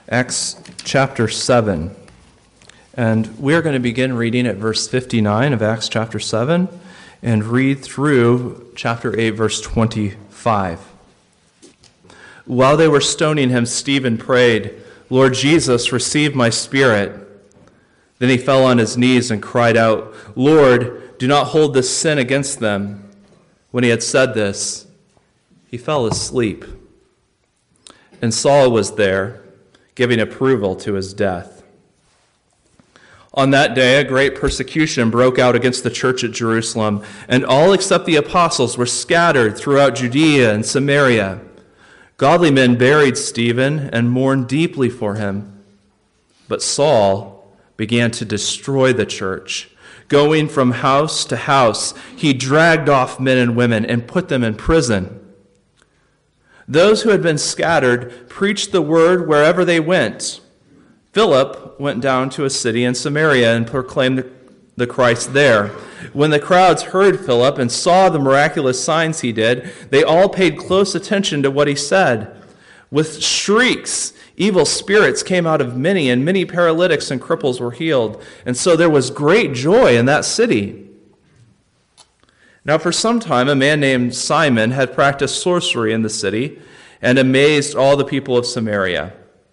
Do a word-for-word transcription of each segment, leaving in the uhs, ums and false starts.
Acts chapter seven. And we're going to begin reading at verse fifty-nine of Acts chapter seven and read through chapter eight, verse twenty-five. While they were stoning him, Stephen prayed, "Lord Jesus, receive my spirit." Then he fell on his knees and cried out, "Lord, do not hold this sin against them." When he had said this, he fell asleep. And Saul was there, giving approval to his death. On that day, a great persecution broke out against the church at Jerusalem, and all except the apostles were scattered throughout Judea and Samaria. Godly men buried Stephen and mourned deeply for him. But Saul began to destroy the church. Going from house to house, he dragged off men and women and put them in prison. Those who had been scattered preached the word wherever they went. Philip went down to a city in Samaria and proclaimed the Christ there. When the crowds heard Philip and saw the miraculous signs he did, they all paid close attention to what he said. With shrieks, evil spirits came out of many, and many paralytics and cripples were healed. And so there was great joy in that city. Now for some time, a man named Simon had practiced sorcery in the city and amazed all the people of Samaria.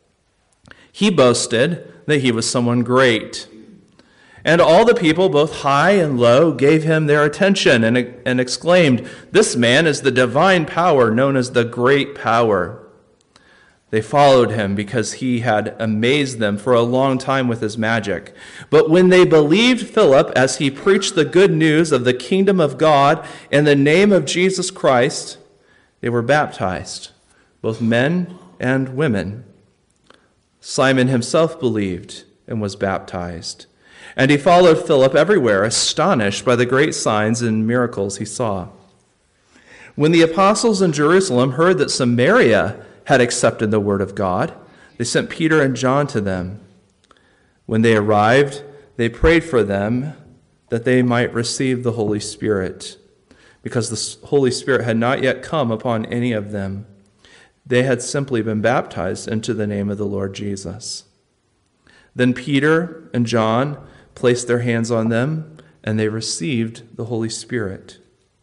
He boasted that he was someone great. And all the people, both high and low, gave him their attention and, and exclaimed, "This man is the divine power known as the Great Power." They followed him because he had amazed them for a long time with his magic. But when they believed Philip as he preached the good news of the kingdom of God in the name of Jesus Christ, they were baptized, both men and women. Simon himself believed and was baptized. And he followed Philip everywhere, astonished by the great signs and miracles he saw. When the apostles in Jerusalem heard that Samaria had accepted the word of God, they sent Peter and John to them. When they arrived, they prayed for them that they might receive the Holy Spirit, because the Holy Spirit had not yet come upon any of them. They had simply been baptized into the name of the Lord Jesus. Then Peter and John placed their hands on them, and they received the Holy Spirit.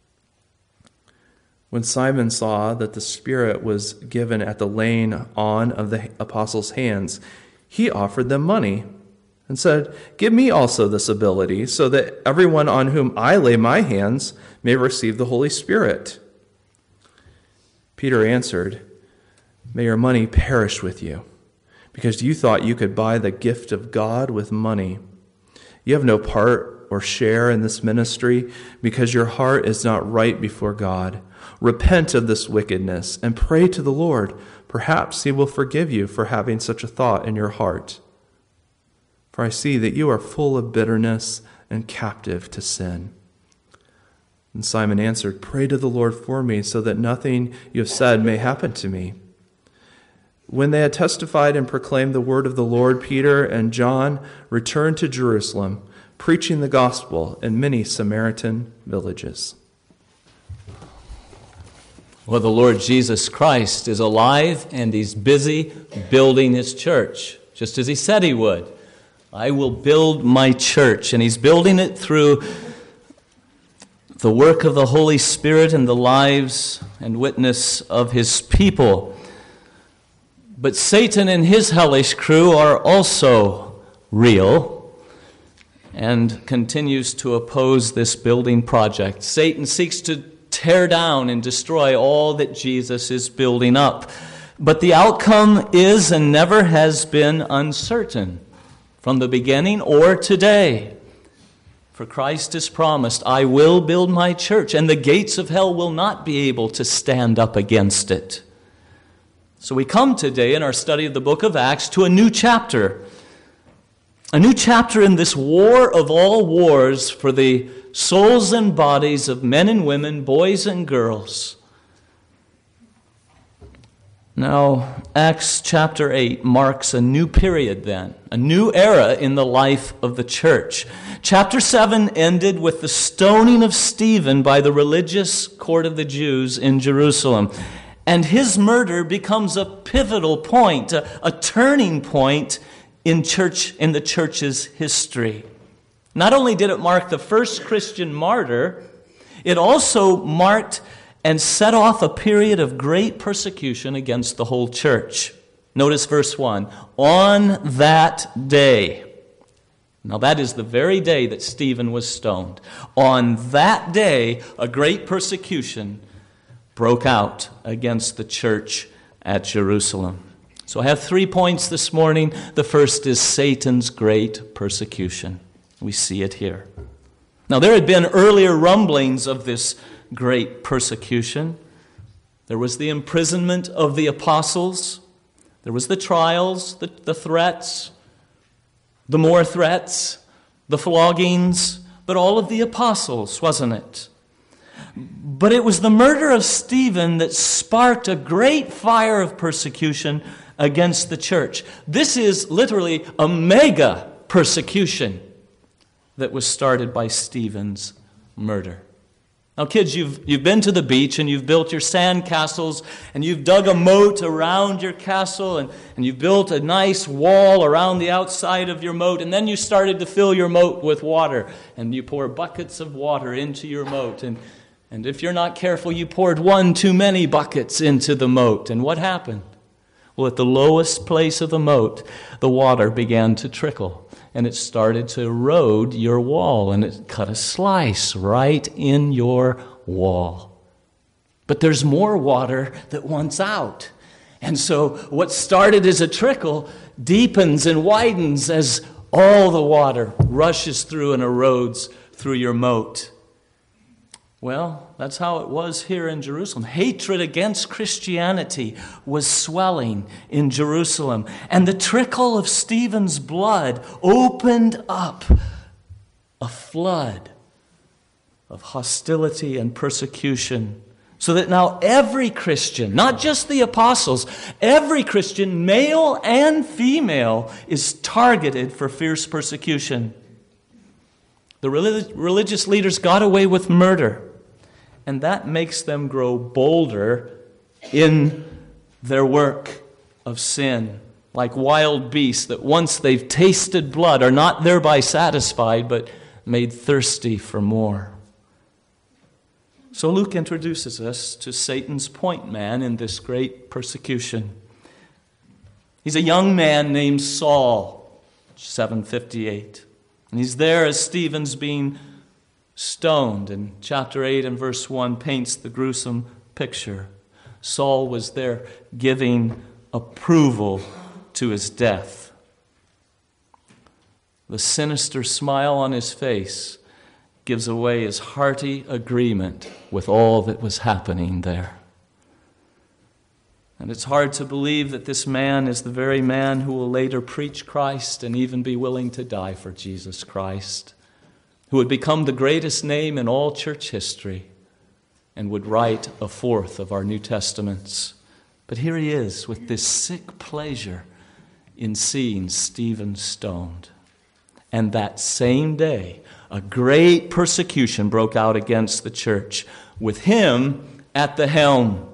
When Simon saw that the Spirit was given at the laying on of the apostles' hands, he offered them money and said, "Give me also this ability, so that everyone on whom I lay my hands may receive the Holy Spirit." Peter answered, "May your money perish with you, because you thought you could buy the gift of God with money. You have no part or share in this ministry, because your heart is not right before God. Repent of this wickedness and pray to the Lord. Perhaps he will forgive you for having such a thought in your heart. For I see that you are full of bitterness and captive to sin." And Simon answered, "Pray to the Lord for me, so that nothing you have said may happen to me." When they had testified and proclaimed the word of the Lord, Peter and John returned to Jerusalem, preaching the gospel in many Samaritan villages. Well, the Lord Jesus Christ is alive, and he's busy building his church, just as he said he would. "I will build my church," and he's building it through the work of the Holy Spirit and the lives and witness of his people. But Satan and his hellish crew are also real and continues to oppose this building project. Satan seeks to tear down and destroy all that Jesus is building up. But the outcome is and never has been uncertain from the beginning or today. For Christ has promised, "I will build my church, and the gates of hell will not be able to stand up against it." So we come today in our study of the book of Acts to a new chapter. A new chapter in this war of all wars for the souls and bodies of men and women, boys and girls. Now, Acts chapter eight marks a new period then, a new era in the life of the church. Chapter seven ended with the stoning of Stephen by the religious court of the Jews in Jerusalem. And his murder becomes a pivotal point, a, a turning point in church in the church's history. Not only did it mark the first Christian martyr, it also marked and set off a period of great persecution against the whole church. Notice verse one. On that day. Now that is the very day that Stephen was stoned. On that day, a great persecution broke out against the church at Jerusalem. So I have three points this morning. The first is Satan's great persecution. We see it here. Now there had been earlier rumblings of this great persecution. There was the imprisonment of the apostles. There was the trials, the, the threats, the more threats, the floggings, but all of the apostles, wasn't it? But it was the murder of Stephen that sparked a great fire of persecution against the church. This is literally a mega persecution that was started by Stephen's murder. Now, kids, you've, you've been to the beach and you've built your sand castles and you've dug a moat around your castle and, and you've built a nice wall around the outside of your moat, and then you started to fill your moat with water and you pour buckets of water into your moat, and, and if you're not careful, you poured one too many buckets into the moat. And what happened? Well, at the lowest place of the moat, the water began to trickle. And it started to erode your wall, and it cut a slice right in your wall. But there's more water that wants out. And so what started as a trickle deepens and widens as all the water rushes through and erodes through your moat. Well, that's how it was here in Jerusalem. Hatred against Christianity was swelling in Jerusalem. And the trickle of Stephen's blood opened up a flood of hostility and persecution. So that now every Christian, not just the apostles, every Christian, male and female, is targeted for fierce persecution. The relig- religious leaders got away with murder. And that makes them grow bolder in their work of sin. Like wild beasts that once they've tasted blood are not thereby satisfied, but made thirsty for more. So Luke introduces us to Satan's point man in this great persecution. He's a young man named Saul, seven fifty-eight. And he's there as Stephen's being stoned, and chapter eight and verse one paints the gruesome picture. Saul was there giving approval to his death. The sinister smile on his face gives away his hearty agreement with all that was happening there. And it's hard to believe that this man is the very man who will later preach Christ and even be willing to die for Jesus Christ, who would become the greatest name in all church history and would write a fourth of our New Testaments. But here he is with this sick pleasure in seeing Stephen stoned. And that same day, a great persecution broke out against the church, with him at the helm.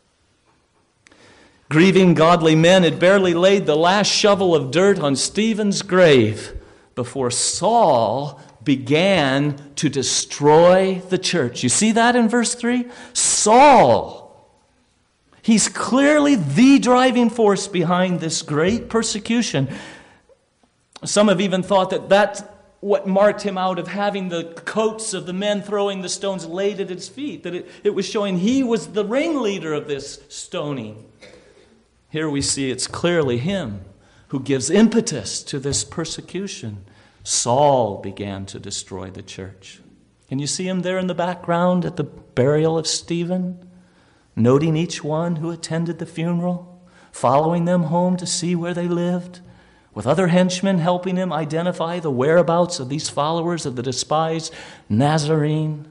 Grieving godly men had barely laid the last shovel of dirt on Stephen's grave before Saul began to destroy the church. You see that in verse three? Saul. He's clearly the driving force behind this great persecution. Some have even thought that that's what marked him out of having the coats of the men throwing the stones laid at his feet, that it, it was showing he was the ringleader of this stoning. Here we see it's clearly him who gives impetus to this persecution. Saul began to destroy the church. Can you see him there in the background at the burial of Stephen? Noting each one who attended the funeral, following them home to see where they lived, with other henchmen helping him identify the whereabouts of these followers of the despised Nazarene.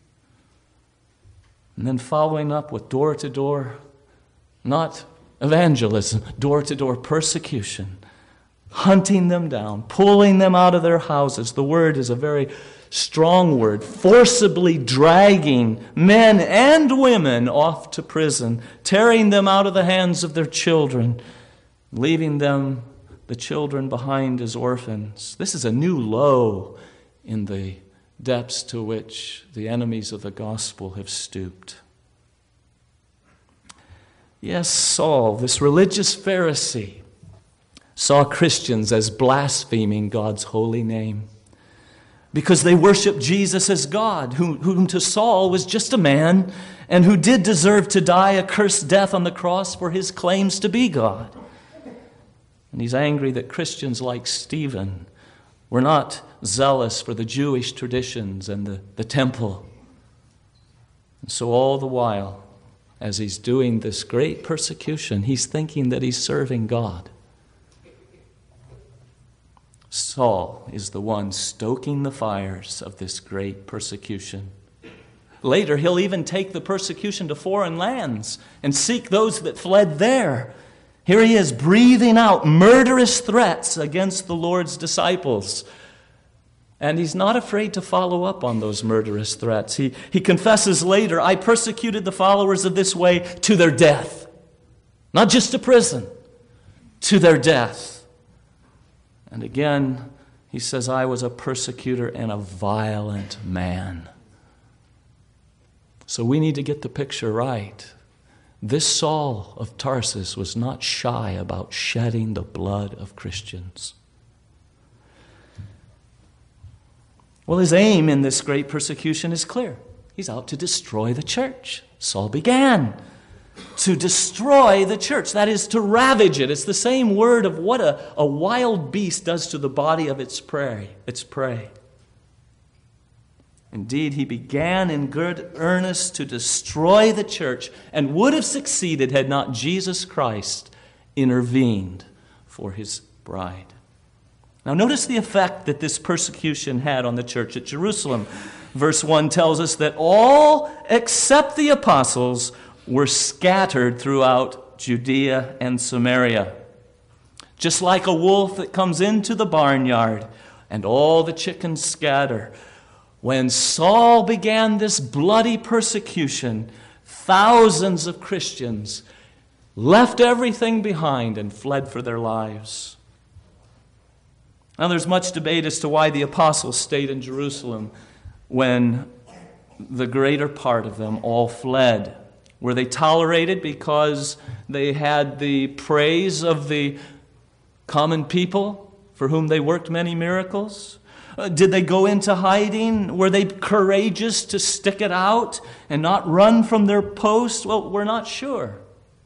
And then following up with door-to-door, not evangelism, door-to-door persecution, hunting them down, pulling them out of their houses. The word is a very strong word, forcibly dragging men and women off to prison, tearing them out of the hands of their children, leaving them, the children, behind as orphans. This is a new low in the depths to which the enemies of the gospel have stooped. Yes, Saul, this religious Pharisee, saw Christians as blaspheming God's holy name because they worshiped Jesus as God, who, whom to Saul was just a man and who did deserve to die a cursed death on the cross for his claims to be God. And he's angry that Christians like Stephen were not zealous for the Jewish traditions and the, the temple. And so all the while, as he's doing this great persecution, he's thinking that he's serving God. Saul is the one stoking the fires of this great persecution. Later, he'll even take the persecution to foreign lands and seek those that fled there. Here he is breathing out murderous threats against the Lord's disciples. And he's not afraid to follow up on those murderous threats. He, he confesses later, I persecuted the followers of this way to their death. Not just to prison, to their death. And again, he says, I was a persecutor and a violent man. So we need to get the picture right. This Saul of Tarsus was not shy about shedding the blood of Christians. Well, his aim in this great persecution is clear. He's out to destroy the church. Saul began to destroy the church. That is, to ravage it. It's the same word of what a, a wild beast does to the body of its prey. Its prey. Indeed, he began in good earnest to destroy the church and would have succeeded had not Jesus Christ intervened for his bride. Now notice the effect that this persecution had on the church at Jerusalem. Verse one tells us that all except the apostles were scattered throughout Judea and Samaria. Just like a wolf that comes into the barnyard and all the chickens scatter. When Saul began this bloody persecution, thousands of Christians left everything behind and fled for their lives. Now there's much debate as to why the apostles stayed in Jerusalem when the greater part of them all fled. Were they tolerated because they had the praise of the common people for whom they worked many miracles? Uh, did they go into hiding? Were they courageous to stick it out and not run from their post? Well, we're not sure.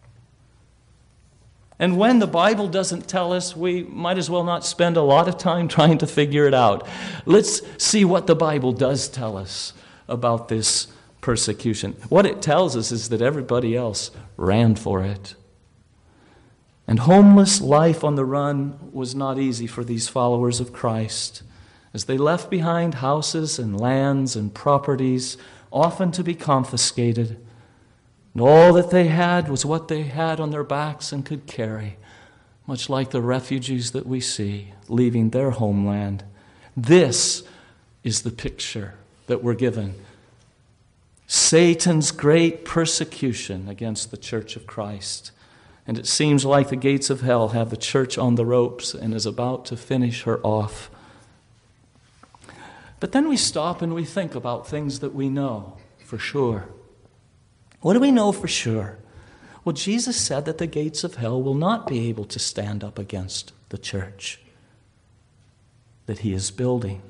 And when the Bible doesn't tell us, we might as well not spend a lot of time trying to figure it out. Let's see what the Bible does tell us about this persecution. What it tells us is that everybody else ran for it. And homeless life on the run was not easy for these followers of Christ, as they left behind houses and lands and properties, often to be confiscated. And all that they had was what they had on their backs and could carry, much like the refugees that we see leaving their homeland. This is the picture that we're given. Satan's great persecution against the church of Christ. And it seems like the gates of hell have the church on the ropes and is about to finish her off. But then we stop and we think about things that we know for sure. What do we know for sure? Well, Jesus said that the gates of hell will not be able to stand up against the church that he is building.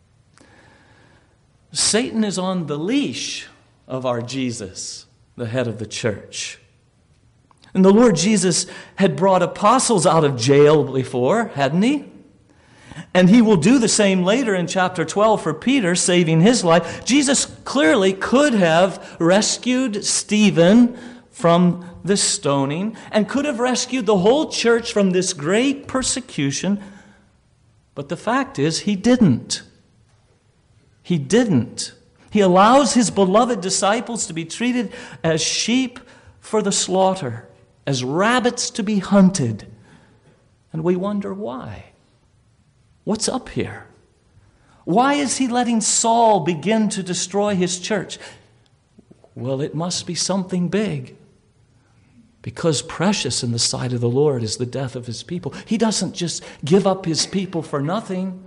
Satan is on the leash of our Jesus, the head of the church. And the Lord Jesus had brought apostles out of jail before, hadn't he? And he will do the same later in chapter twelve for Peter, saving his life. Jesus clearly could have rescued Stephen from this stoning and could have rescued the whole church from this great persecution. But the fact is, he didn't. He didn't. He allows his beloved disciples to be treated as sheep for the slaughter, as rabbits to be hunted. And we wonder why. What's up here? Why is he letting Saul begin to destroy his church? Well, it must be something big. Because precious in the sight of the Lord is the death of his people. He doesn't just give up his people for nothing.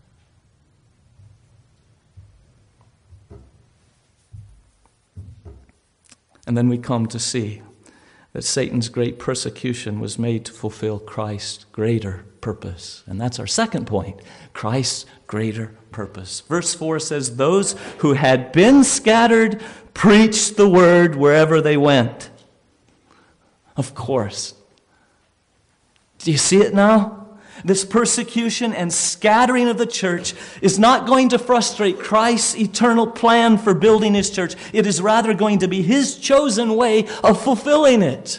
And then we come to see that Satan's great persecution was made to fulfill Christ's greater purpose. And that's our second point, Christ's greater purpose. Verse four says, those who had been scattered preached the word wherever they went. Of course. Do you see it now? This persecution and scattering of the church is not going to frustrate Christ's eternal plan for building his church. It is rather going to be his chosen way of fulfilling it.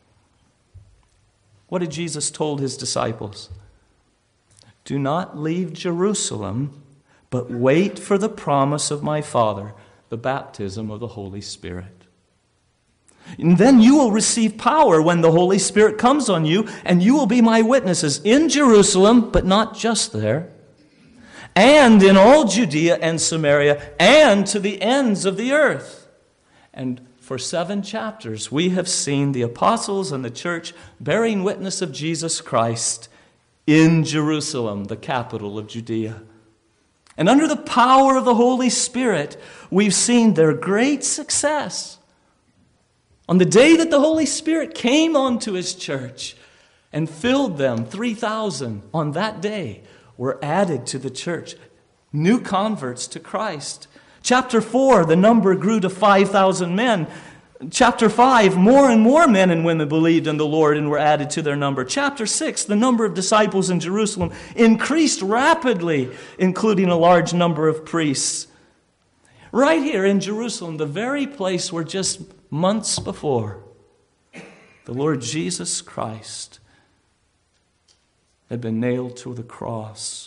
What did Jesus told his disciples? Do not leave Jerusalem, but wait for the promise of my Father, the baptism of the Holy Spirit. And then you will receive power when the Holy Spirit comes on you, and you will be my witnesses in Jerusalem, but not just there, and in all Judea and Samaria, and to the ends of the earth. And for seven chapters, we have seen the apostles and the church bearing witness of Jesus Christ in Jerusalem, the capital of Judea. And under the power of the Holy Spirit, we've seen their great success. On the day that the Holy Spirit came onto his church and filled them, three thousand on that day were added to the church, new converts to Christ. Chapter four, the number grew to five thousand men. Chapter five, more and more men and women believed in the Lord and were added to their number. Chapter six, the number of disciples in Jerusalem increased rapidly, including a large number of priests. Right here in Jerusalem, the very place where just months before, the Lord Jesus Christ had been nailed to the cross.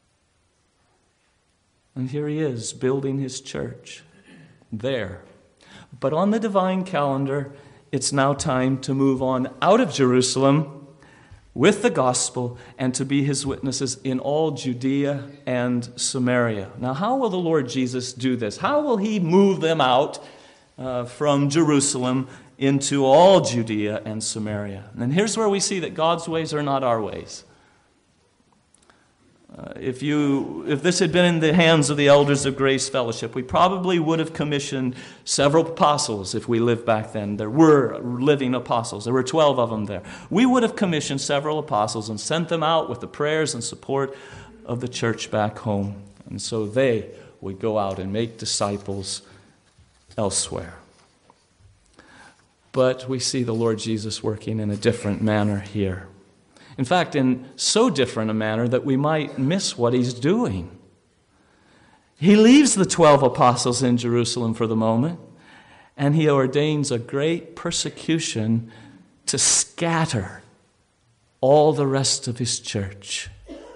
And here he is, building his church there. But on the divine calendar, it's now time to move on out of Jerusalem with the gospel and to be his witnesses in all Judea and Samaria. Now, how will the Lord Jesus do this? How will he move them out Uh, from Jerusalem into all Judea and Samaria? And here's where we see that God's ways are not our ways. Uh, if you, if this had been in the hands of the elders of Grace Fellowship, we probably would have commissioned several apostles if we lived back then. There were living apostles. There were twelve of them there. We would have commissioned several apostles and sent them out with the prayers and support of the church back home. And so they would go out and make disciples elsewhere. But we see the Lord Jesus working in a different manner here. In fact, in so different a manner that we might miss what he's doing. He leaves the twelve apostles in Jerusalem for the moment, and he ordains a great persecution to scatter all the rest of his church.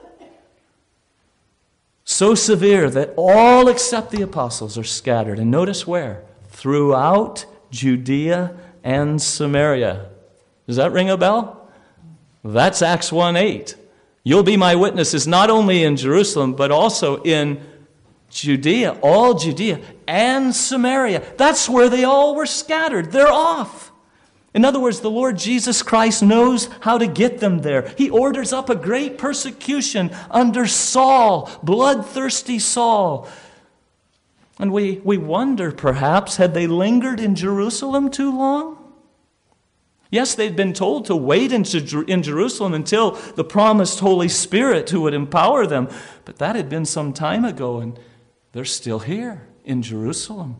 So severe that all except the apostles are scattered. And notice where? Throughout Judea and Samaria. Does that ring a bell? That's Acts one eight. You'll be my witnesses not only in Jerusalem, but also in Judea, all Judea and Samaria. That's where they all were scattered. They're off. In other words, the Lord Jesus Christ knows how to get them there. He orders up a great persecution under Saul, bloodthirsty Saul. And we, we wonder, perhaps, had they lingered in Jerusalem too long? Yes, they'd been told to wait in, in Jerusalem until the promised Holy Spirit who would empower them. But that had been some time ago, and they're still here in Jerusalem.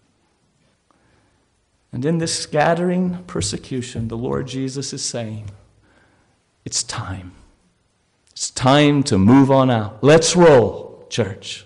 And in this scattering persecution, the Lord Jesus is saying, it's time. It's time to move on out. Let's roll, church.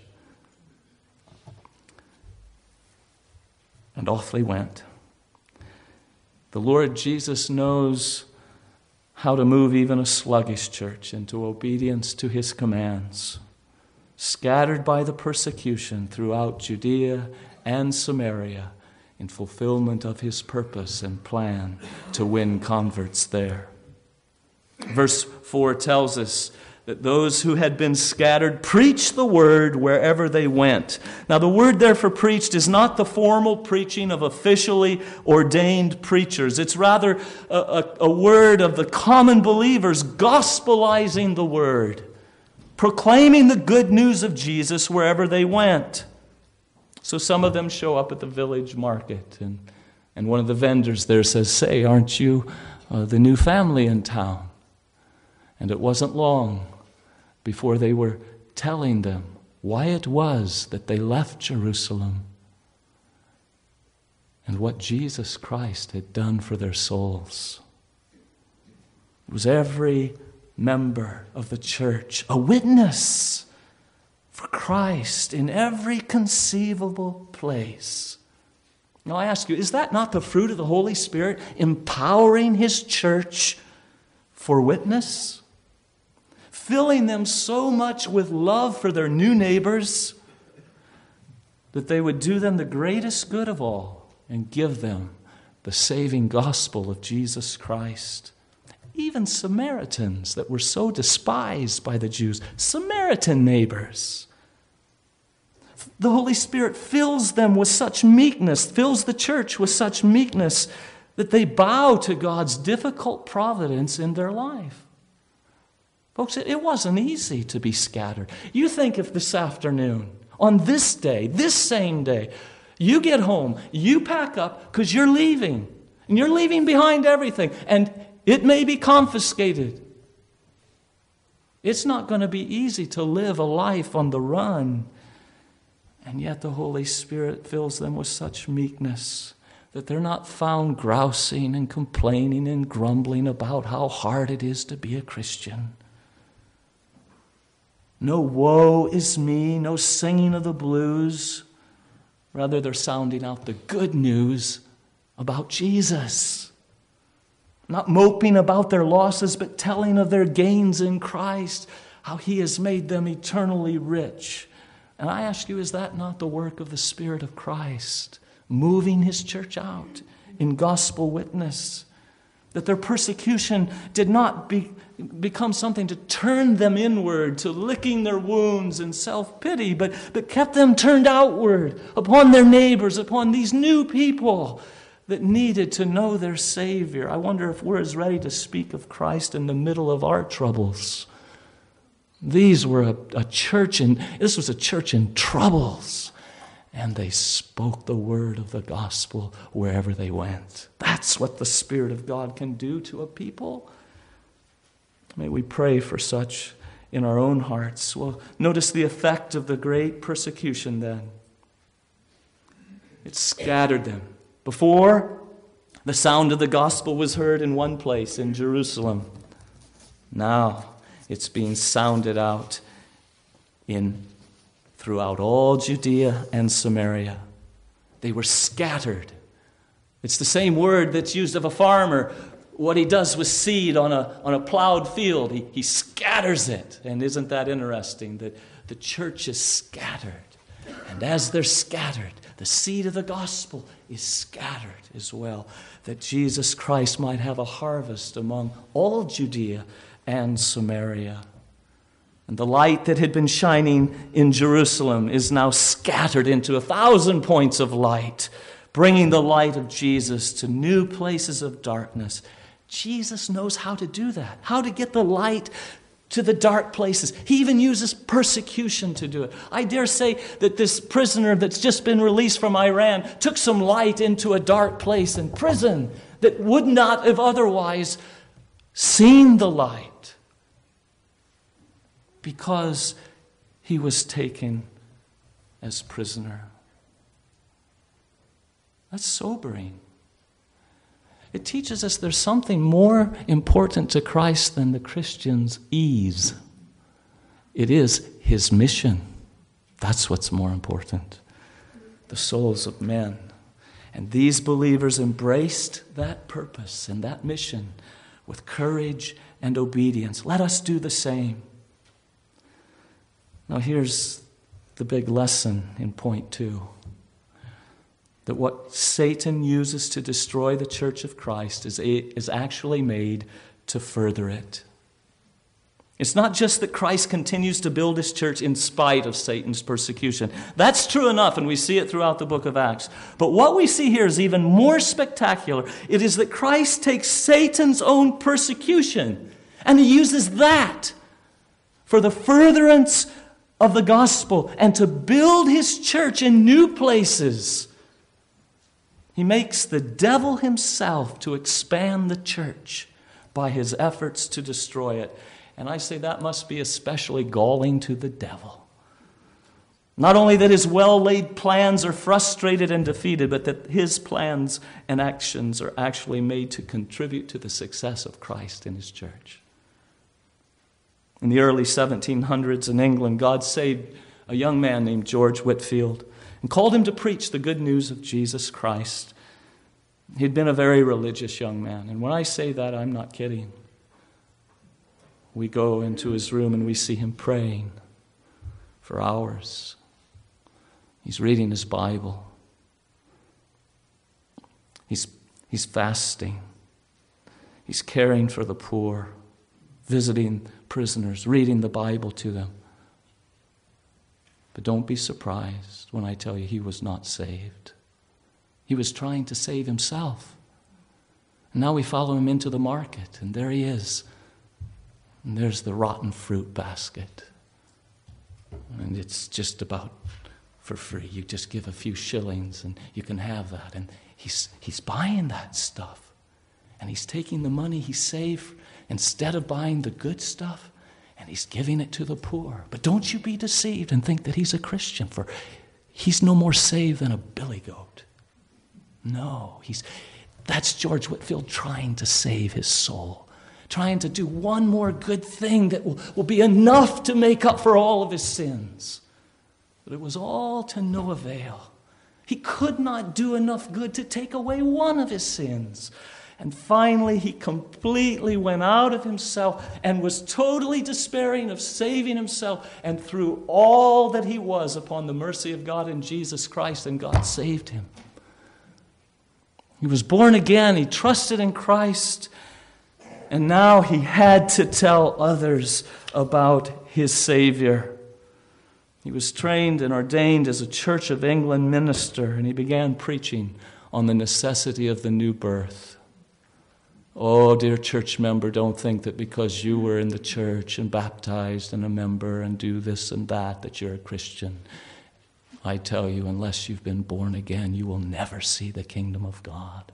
And off they went. The Lord Jesus knows how to move even a sluggish church into obedience to his commands. Scattered by the persecution throughout Judea and Samaria, in fulfillment of his purpose and plan to win converts there. Verse four tells us that those who had been scattered preached the word wherever they went. Now, the word there for preached is not the formal preaching of officially ordained preachers. It's rather a, a, a word of the common believers gospelizing the word, proclaiming the good news of Jesus wherever they went. So some of them show up at the village market, and, and one of the vendors there says, "Say, aren't you uh, the new family in town?" And it wasn't long before they were telling them why it was that they left Jerusalem and what Jesus Christ had done for their souls. It was every member of the church a witness for Christ in every conceivable place. Now I ask you, is that not the fruit of the Holy Spirit empowering His church for witness? Filling them so much with love for their new neighbors that they would do them the greatest good of all and give them the saving gospel of Jesus Christ. Even Samaritans that were so despised by the Jews, Samaritan neighbors. The Holy Spirit fills them with such meekness, fills the church with such meekness that they bow to God's difficult providence in their life. Folks, it wasn't easy to be scattered. You think if this afternoon, on this day, this same day, you get home, you pack up because you're leaving, and you're leaving behind everything, and it may be confiscated. It's not going to be easy to live a life on the run. And yet the Holy Spirit fills them with such meekness that they're not found grousing and complaining and grumbling about how hard it is to be a Christian. No woe is me, no singing of the blues. Rather, they're sounding out the good news about Jesus. Not moping about their losses, but telling of their gains in Christ, how He has made them eternally rich. And I ask you, is that not the work of the Spirit of Christ, moving His church out in gospel witness? That their persecution did not be, become something to turn them inward, to licking their wounds and self-pity, but, but kept them turned outward upon their neighbors, upon these new people that needed to know their Savior. I wonder if we're as ready to speak of Christ in the middle of our troubles. These were a, a church in, this was a church in troubles. And they spoke the word of the gospel wherever they went. That's what the Spirit of God can do to a people. May we pray for such in our own hearts. Well, notice the effect of the great persecution then. It scattered them. Before, the sound of the gospel was heard in one place, in Jerusalem. Now, it's being sounded out in throughout all Judea and Samaria. They were scattered. It's the same word that's used of a farmer, what he does with seed on a, on a plowed field. He, he scatters it. And isn't that interesting that the church is scattered? And as they're scattered, the seed of the gospel is scattered as well, that Jesus Christ might have a harvest among all Judea and Samaria. And the light that had been shining in Jerusalem is now scattered into a thousand points of light, bringing the light of Jesus to new places of darkness. Jesus knows how to do that, how to get the light to the dark places. He even uses persecution to do it. I dare say that this prisoner that's just been released from Iran took some light into a dark place in prison that would not have otherwise seen the light, because he was taken as prisoner. That's sobering. It teaches us there's something more important to Christ than the Christian's ease. It is His mission. That's what's more important. The souls of men. And these believers embraced that purpose and that mission with courage and obedience. Let us do the same. Now here's the big lesson in point two. That what Satan uses to destroy the church of Christ is, is actually made to further it. It's not just that Christ continues to build his church in spite of Satan's persecution. That's true enough, and we see it throughout the book of Acts. But what we see here is even more spectacular. It is that Christ takes Satan's own persecution, and he uses that for the furtherance of the gospel and to build his church in new places. He makes the devil himself to expand the church by his efforts to destroy it. And I say that must be especially galling to the devil. Not only that his well-laid plans are frustrated and defeated, but that his plans and actions are actually made to contribute to the success of Christ in his church. In the early seventeen hundreds in England, God saved a young man named George Whitefield and called him to preach the good news of Jesus Christ. He'd been a very religious young man, and when I say that, I'm not kidding. We go into his room and we see him praying for hours. He's reading his Bible. He's, he's fasting. He's caring for the poor, visiting prisoners, reading the Bible to them. But don't be surprised when I tell you he was not saved. He was trying to save himself. And now we follow him into the market, and there he is. And there's the rotten fruit basket. And it's just about for free. You just give a few shillings and you can have that. And he's he's buying that stuff. And he's taking the money he saved instead of buying the good stuff, and he's giving it to the poor. But don't you be deceived and think that he's a Christian, for he's no more saved than a billy goat. No, he's that's George Whitefield trying to save his soul. Trying to do one more good thing that will, will be enough to make up for all of his sins. But it was all to no avail. He could not do enough good to take away one of his sins. And finally, he completely went out of himself and was totally despairing of saving himself, and threw all that he was upon the mercy of God in Jesus Christ, and God saved him. He was born again. He trusted in Christ. And now he had to tell others about his Savior. He was trained and ordained as a Church of England minister, and he began preaching on the necessity of the new birth. Oh, dear church member, don't think that because you were in the church and baptized and a member and do this and that, that you're a Christian. I tell you, unless you've been born again, you will never see the kingdom of God.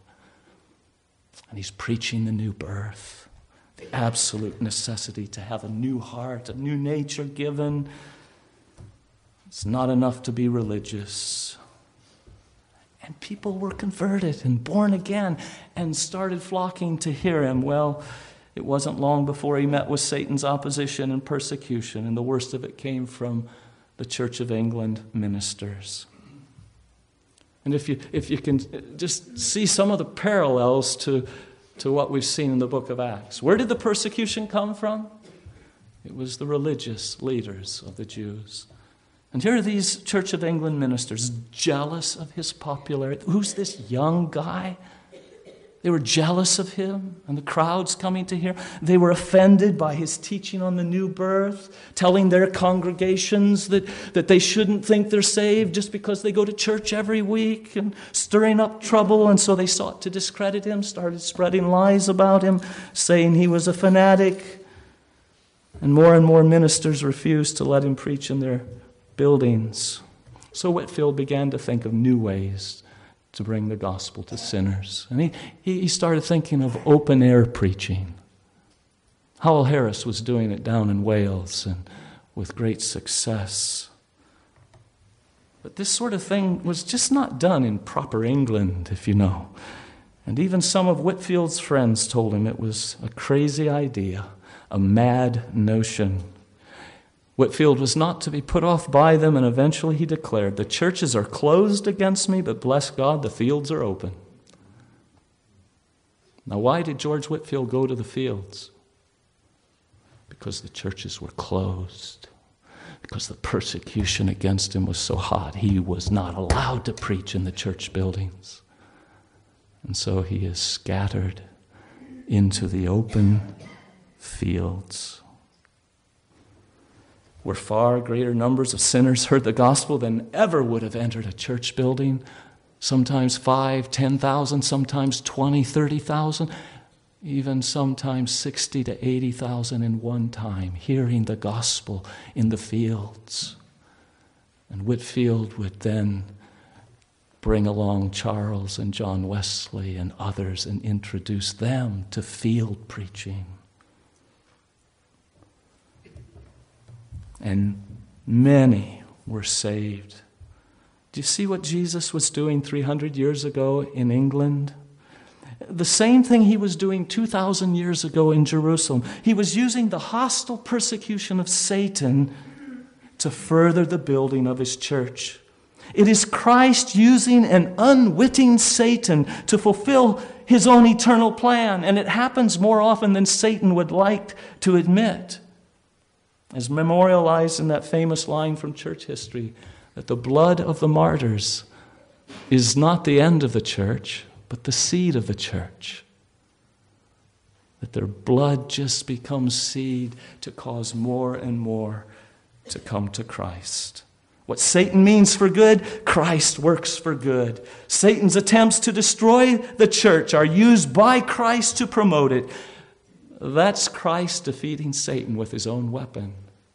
And he's preaching the new birth. The absolute necessity to have a new heart, a new nature given. It's not enough to be religious. And people were converted and born again and started flocking to hear him. Well, it wasn't long before he met with Satan's opposition and persecution, and the worst of it came from the Church of England ministers. And if you if you can just see some of the parallels to to what we've seen in the book of Acts. Where did the persecution come from? It was the religious leaders of the Jews. And here are these Church of England ministers, jealous of his popularity. Who's this young guy? They were jealous of him and the crowds coming to hear. They were offended by his teaching on the new birth, telling their congregations that, that they shouldn't think they're saved just because they go to church every week, and stirring up trouble. And so they sought to discredit him, started spreading lies about him, saying he was a fanatic. And more and more ministers refused to let him preach in their buildings. So Whitefield began to think of new ways to bring the gospel to sinners. And he, he started thinking of open-air preaching. Howell Harris was doing it down in Wales, and with great success. But this sort of thing was just not done in proper England, if you know. And even some of Whitefield's friends told him it was a crazy idea, a mad notion. Whitefield was not to be put off by them, and eventually he declared, "The churches are closed against me, but bless God, the fields are open." Now, why did George Whitefield go to the fields? Because the churches were closed. Because the persecution against him was so hot, he was not allowed to preach in the church buildings. And so he is scattered into the open fields. where far greater numbers of sinners heard the gospel than ever would have entered a church building. Sometimes five, ten thousand, sometimes twenty, thirty thousand, even sometimes sixty to eighty thousand in one time, hearing the gospel in the fields. And Whitefield would then bring along Charles and John Wesley and others and introduce them to field preaching. And many were saved. Do you see what Jesus was doing three hundred years ago in England? The same thing he was doing two thousand years ago in Jerusalem. He was using the hostile persecution of Satan to further the building of his church. It is Christ using an unwitting Satan to fulfill his own eternal plan, and it happens more often than Satan would like to admit. As memorialized in that famous line from church history, that the blood of the martyrs is not the end of the church, but the seed of the church. That their blood just becomes seed to cause more and more to come to Christ. What Satan means for good, Christ works for good. Satan's attempts to destroy the church are used by Christ to promote it. That's Christ defeating Satan with his own weapon.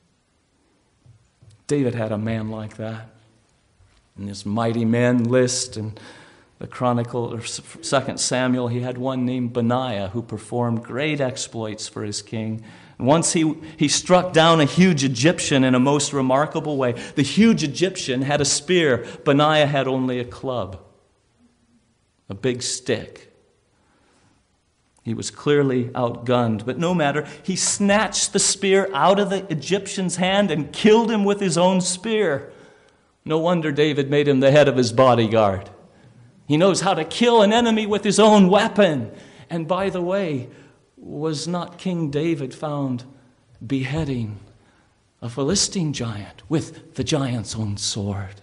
David had a man like that. In his mighty men list in the Chronicle or Second Samuel, he had one named Benaiah who performed great exploits for his king. And once he, he struck down a huge Egyptian in a most remarkable way. The huge Egyptian had a spear. Benaiah had only a club, a big stick. He was clearly outgunned, but no matter. He snatched the spear out of the Egyptian's hand and killed him with his own spear. No wonder David made him the head of his bodyguard. He knows how to kill an enemy with his own weapon. And by the way, was not King David found beheading a Philistine giant with the giant's own sword?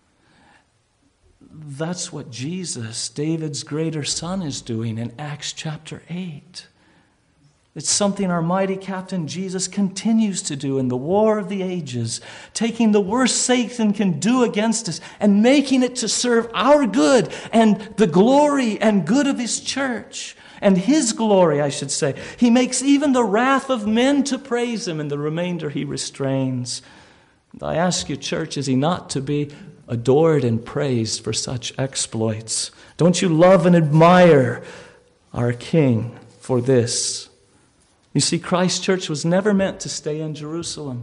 That's what Jesus, David's greater son, is doing in Acts chapter eight. It's something our mighty Captain Jesus continues to do in the war of the ages, taking the worst Satan can do against us and making it to serve our good and the glory and good of his church. And his glory, I should say. He makes even the wrath of men to praise him, and the remainder he restrains. And I ask you, church, is he not to be adored and praised for such exploits? Don't you love and admire our King for this? You see, Christ Church was never meant to stay in Jerusalem.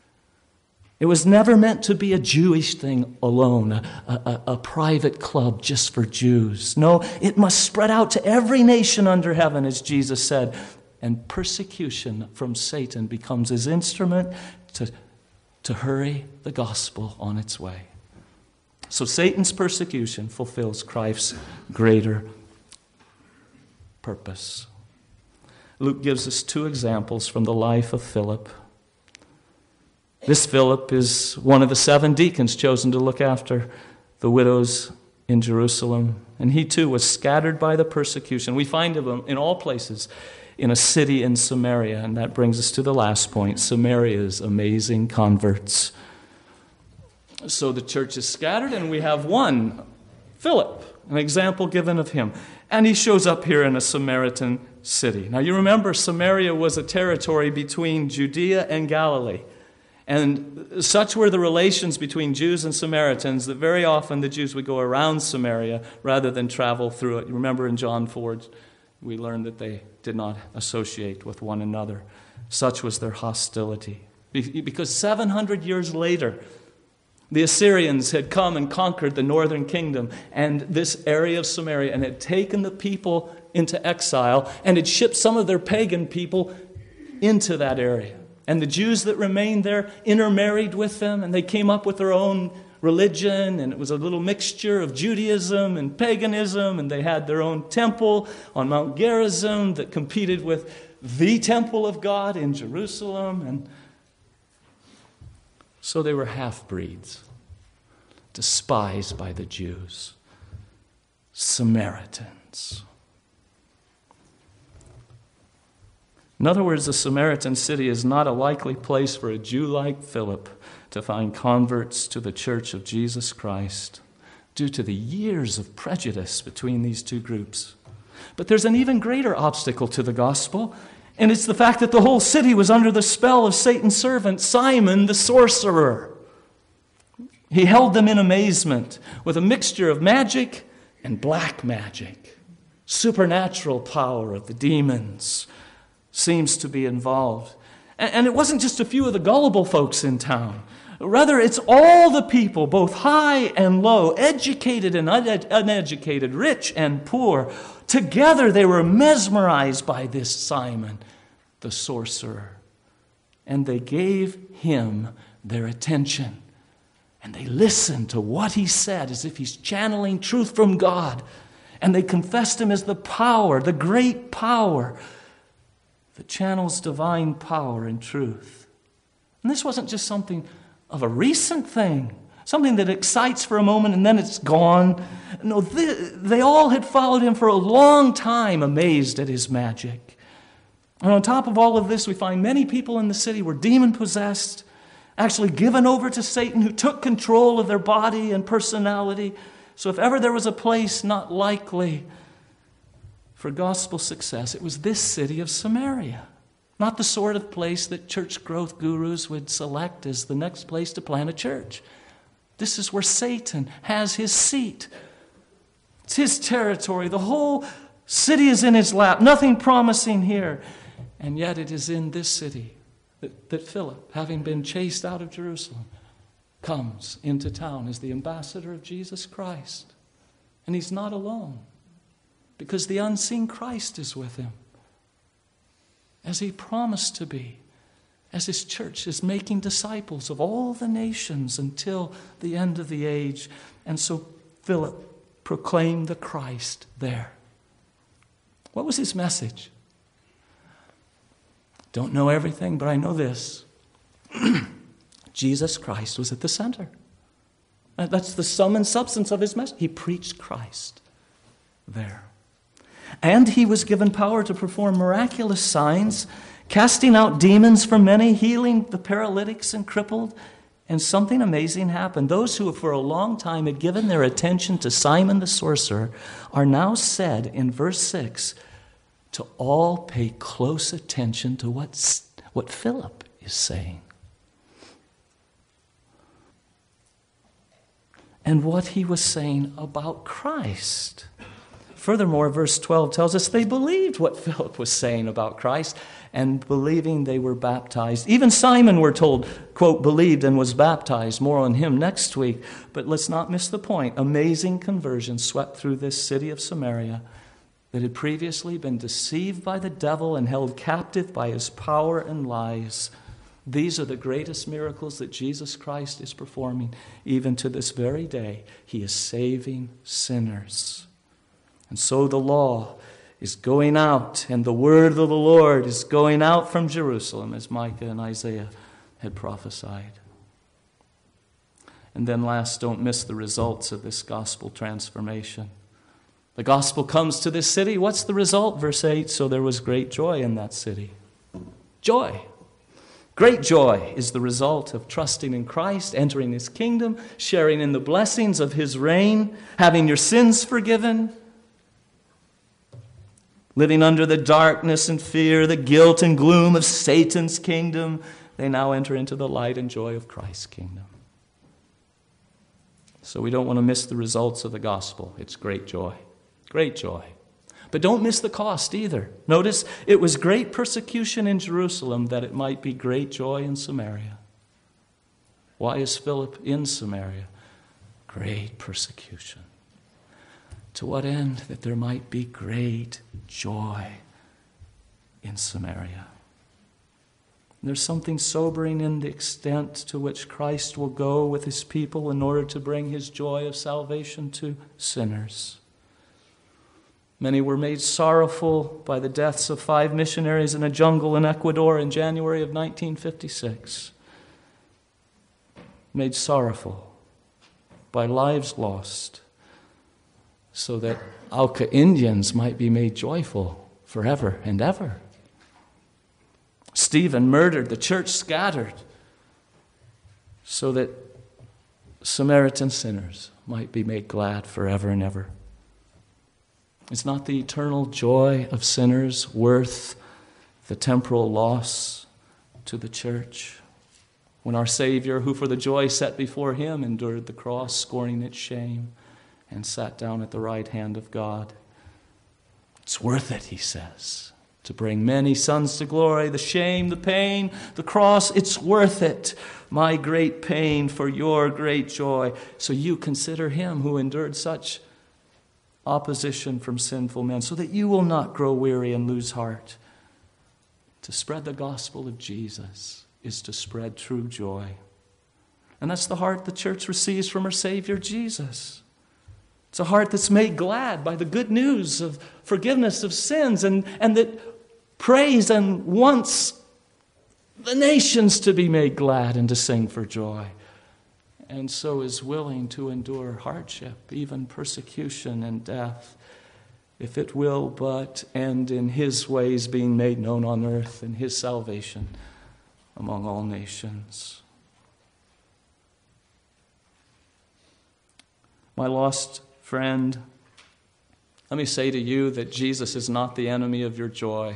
It was never meant to be a Jewish thing alone, a, a, a private club just for Jews. No, it must spread out to every nation under heaven, as Jesus said. And persecution from Satan becomes his instrument to, to hurry the gospel on its way. So Satan's persecution fulfills Christ's greater purpose. Luke gives us two examples from the life of Philip. This Philip is one of the seven deacons chosen to look after the widows in Jerusalem. And he too was scattered by the persecution. We find him in all places in a city in Samaria. And that brings us to the last point, Samaria's amazing converts. So the church is scattered and we have one, Philip, an example given of him. And he shows up here in a Samaritan city. Now you remember Samaria was a territory between Judea and Galilee. And such were the relations between Jews and Samaritans that very often the Jews would go around Samaria rather than travel through it. You remember in John four, we learned that they did not associate with one another. Such was their hostility. Because seven hundred years later, the Assyrians had come and conquered the northern kingdom and this area of Samaria and had taken the people into exile and had shipped some of their pagan people into that area. And the Jews that remained there intermarried with them, and they came up with their own religion, and it was a little mixture of Judaism and paganism, and they had their own temple on Mount Gerizim that competed with the temple of God in Jerusalem. And so they were half-breeds, despised by the Jews, Samaritans. In other words, the Samaritan city is not a likely place for a Jew like Philip to find converts to the church of Jesus Christ due to the years of prejudice between these two groups. But there's an even greater obstacle to the gospel, and it's the fact that the whole city was under the spell of Satan's servant, Simon the sorcerer. He held them in amazement with a mixture of magic and black magic. Supernatural power of the demons seems to be involved. And it wasn't just a few of the gullible folks in town. Rather, it's all the people, both high and low, educated and uneducated, rich and poor. Together they were mesmerized by this Simon, the sorcerer. And they gave him their attention. And they listened to what he said as if he's channeling truth from God. And they confessed him as the power, the great power that channels divine power and truth. And this wasn't just something of a recent thing, something that excites for a moment and then it's gone. No, they, they all had followed him for a long time, amazed at his magic. And on top of all of this, we find many people in the city were demon-possessed, actually given over to Satan, who took control of their body and personality. So if ever there was a place not likely for gospel success, it was this city of Samaria. Not the sort of place that church growth gurus would select as the next place to plant a church. This is where Satan has his seat. It's his territory. The whole city is in his lap. Nothing promising here. And yet it is in this city that, that Philip, having been chased out of Jerusalem, comes into town as the ambassador of Jesus Christ. And he's not alone, because the unseen Christ is with him, as he promised to be, as his church is making disciples of all the nations until the end of the age. And so Philip proclaimed the Christ there. What was his message? Don't know everything, but I know this. Jesus Christ was at the center. That's the sum and substance of his message. He preached Christ there. And he was given power to perform miraculous signs, casting out demons from many, healing the paralytics and crippled. And something amazing happened. Those who for a long time had given their attention to Simon the sorcerer are now said in verse six to all pay close attention to what, what Philip is saying. And what he was saying about Christ. Furthermore, verse twelve tells us they believed what Philip was saying about Christ, and believing they were baptized. Even Simon, we're told, quote, believed and was baptized. More on him next week. But let's not miss the point. Amazing conversion swept through this city of Samaria that had previously been deceived by the devil and held captive by his power and lies. These are the greatest miracles that Jesus Christ is performing. Even to this very day, he is saving sinners. And so the law is going out, and the word of the Lord is going out from Jerusalem, as Micah and Isaiah had prophesied. And then last, don't miss the results of this gospel transformation. The gospel comes to this city. What's the result? Verse eight, so there was great joy in that city. Joy. Great joy is the result of trusting in Christ, entering his kingdom, sharing in the blessings of his reign, having your sins forgiven, living under the darkness and fear, the guilt and gloom of Satan's kingdom. They now enter into the light and joy of Christ's kingdom. So we don't want to miss the results of the gospel. It's great joy. Great joy. But don't miss the cost either. Notice it was great persecution in Jerusalem that it might be great joy in Samaria. Why is Philip in Samaria? Great persecution. To what end? That there might be great joy in Samaria. There's something sobering in the extent to which Christ will go with his people in order to bring his joy of salvation to sinners. Many were made sorrowful by the deaths of five missionaries in a jungle in Ecuador in January of nineteen fifty-six. Made sorrowful by lives lost, so that Auca Indians might be made joyful forever and ever. Stephen murdered, the church scattered, so that Samaritan sinners might be made glad forever and ever. Is not the eternal joy of sinners worth the temporal loss to the church? When our Savior, who for the joy set before him endured the cross, scorning its shame, and sat down at the right hand of God. It's worth it, he says, to bring many sons to glory. The shame, the pain, the cross, it's worth it. My great pain for your great joy. So you consider him who endured such opposition from sinful men, so that you will not grow weary and lose heart. To spread the gospel of Jesus is to spread true joy. And that's the heart the church receives from her Savior, Jesus. It's a heart that's made glad by the good news of forgiveness of sins, and, and that prays and wants the nations to be made glad and to sing for joy. And so is willing to endure hardship, even persecution and death, if it will but end in his ways being made known on earth and his salvation among all nations. My lost friend, let me say to you that Jesus is not the enemy of your joy.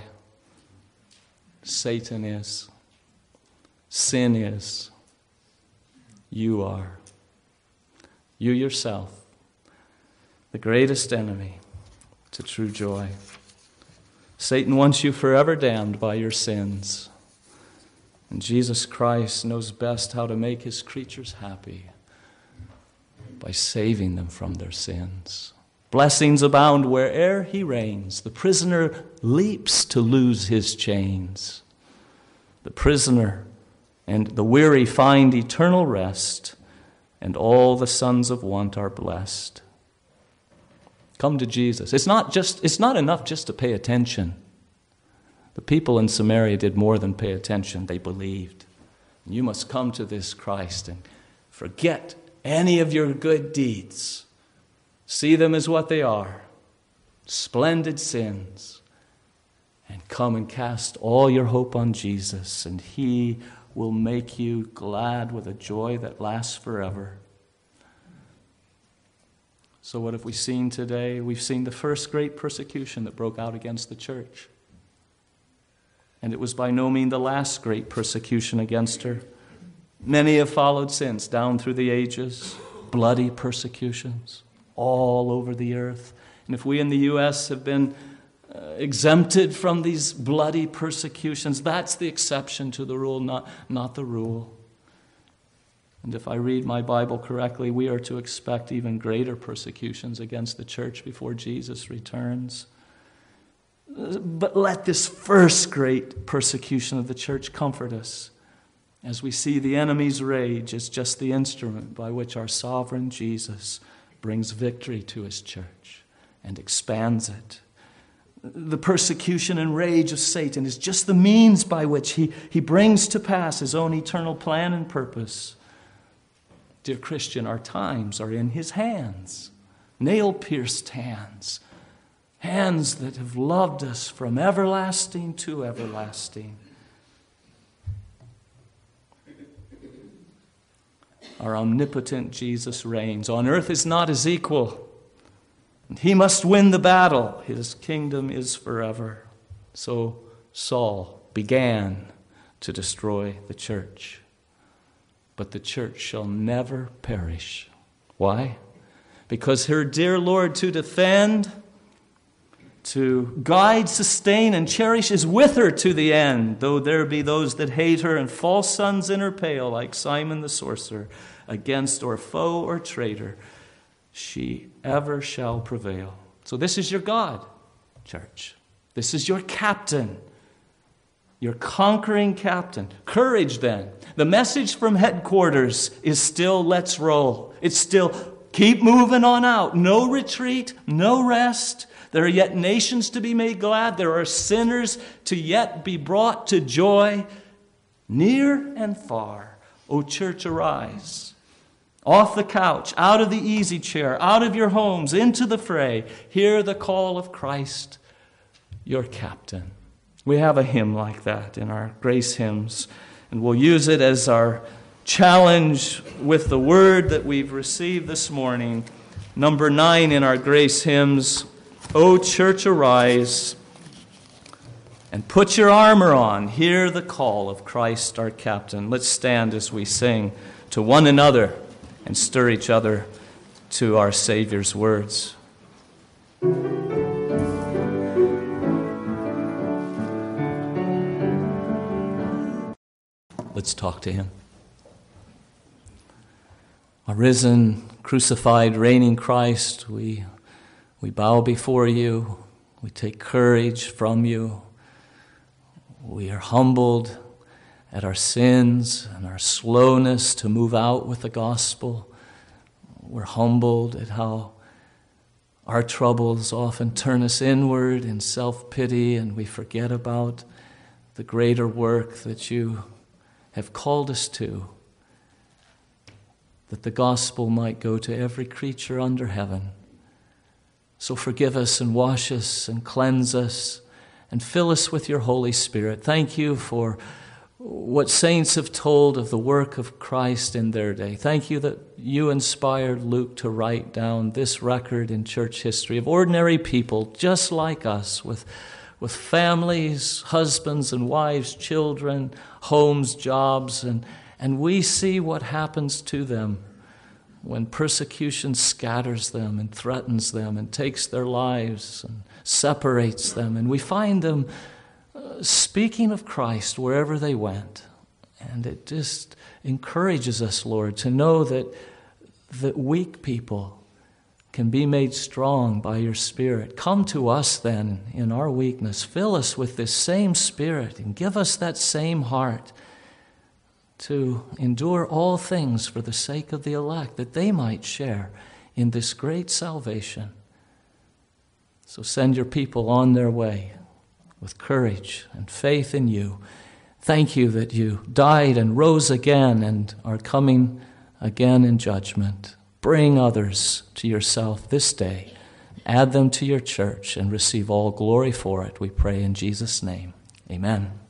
Satan is. Sin is. You are. You yourself, the greatest enemy to true joy. Satan wants you forever damned by your sins. And Jesus Christ knows best how to make his creatures happy by saving them from their sins. Blessings abound where'er he reigns. The prisoner leaps to lose his chains. The prisoner and the weary find eternal rest, and all the sons of want are blessed. Come to Jesus. It's not just, it's not enough just to pay attention. The people in Samaria did more than pay attention. They believed. You must come to this Christ and forget any of your good deeds. See them as what they are, splendid sins, and come and cast all your hope on Jesus, and he will make you glad with a joy that lasts forever. So what have we seen today? We've seen the first great persecution that broke out against the church. And it was by no means the last great persecution against her. Many have followed since, down through the ages, bloody persecutions all over the earth. And if we in the U S have been uh, exempted from these bloody persecutions, that's the exception to the rule, not, not the rule. And if I read my Bible correctly, we are to expect even greater persecutions against the church before Jesus returns. But let this first great persecution of the church comfort us, as we see the enemy's rage is just the instrument by which our sovereign Jesus brings victory to his church and expands it. The persecution and rage of Satan is just the means by which he, he brings to pass his own eternal plan and purpose. Dear Christian, our times are in his hands, nail-pierced hands, hands that have loved us from everlasting to everlasting. Our omnipotent Jesus reigns. On earth is not his equal. And he must win the battle. His kingdom is forever. So Saul began to destroy the church. But the church shall never perish. Why? Because her dear Lord to defend, to guide, sustain, and cherish is with her to the end, though there be those that hate her and false sons in her pale, like Simon the sorcerer, against or foe or traitor, she ever shall prevail. So this is your God, church. This is your captain, your conquering captain. Courage then. The message from headquarters is still let's roll. It's still keep moving on out. No retreat, no rest. There are yet nations to be made glad. There are sinners to yet be brought to joy. Near and far, O church, arise. Off the couch, out of the easy chair, out of your homes, into the fray. Hear the call of Christ, your captain. We have a hymn like that in our grace hymns, and we'll use it as our challenge with the word that we've received this morning. Number nine in our grace hymns, O church, arise and put your armor on. Hear the call of Christ our captain. Let's stand as we sing to one another and stir each other to our Savior's words. Let's talk to him. Our risen, crucified, reigning Christ, we, we bow before you. We take courage from you. We are humbled at our sins and our slowness to move out with the gospel. We're humbled at how our troubles often turn us inward in self-pity, and we forget about the greater work that you have called us to, that the gospel might go to every creature under heaven. So forgive us and wash us and cleanse us and fill us with your Holy Spirit. Thank you for what saints have told of the work of Christ in their day. Thank you that you inspired Luke to write down this record in church history of ordinary people just like us, with, with families, husbands and wives, children, homes, jobs, and, and we see what happens to them when persecution scatters them and threatens them and takes their lives and separates them. And we find them uh, speaking of Christ wherever they went. And it just encourages us, Lord, to know that, that weak people can be made strong by your Spirit. Come to us then in our weakness. Fill us with this same Spirit and give us that same heart to endure all things for the sake of the elect, that they might share in this great salvation. So send your people on their way with courage and faith in you. Thank you that you died and rose again and are coming again in judgment. Bring others to yourself this day. Add them to your church and receive all glory for it, we pray in Jesus' name. Amen.